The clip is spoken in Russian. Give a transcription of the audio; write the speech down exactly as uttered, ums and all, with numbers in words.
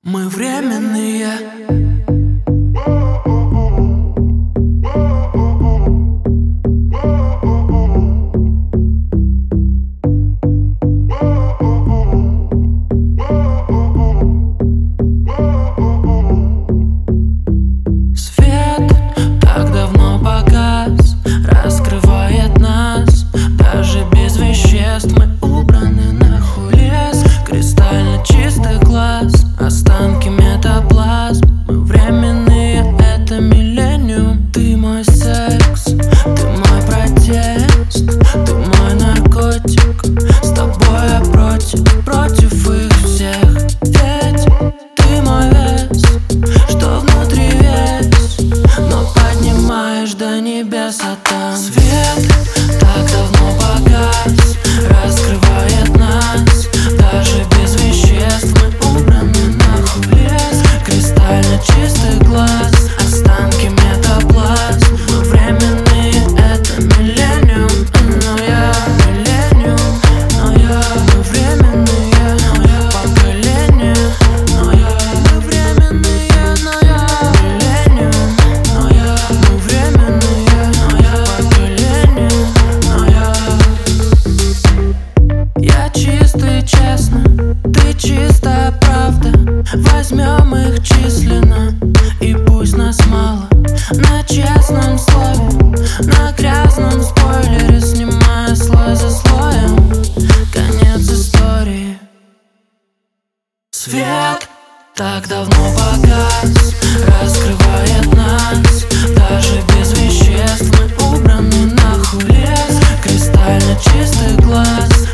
Мы временные. Свет так давно погас, раскрывает нас. Даже без веществ мы убраны нахуй лес. Кристально чистый глаз, останки метаплазм. Мы временные, это миллениум. Ты мой секс, ты мой протест, ты мой наркотик. С тобой я против, против их всех. Ведь ты мой вес, что внутри весь, но поднимаешь до небес, а там свет так давно погас, раскрывает нас. Даже без веществ мы убраны нахуй лес. Кристально чистый глаз, останки метаплазм. Мы временные, это миллениум. Но я миллениум, но я мы временные, но я поколение. Но я мы временные, но я миллениум. Но я мы временные, но я поколение. Но я Я чистый, честно, ты чистая правда. Возьмем их численно, и пусть нас мало. На честном слове, на грязном спойлере, снимая слой за слоем. Конец истории. Свет так давно погас, раскрывает нас. Даже без веществ мы убраны нахуй лес. Кристально чистый глаз,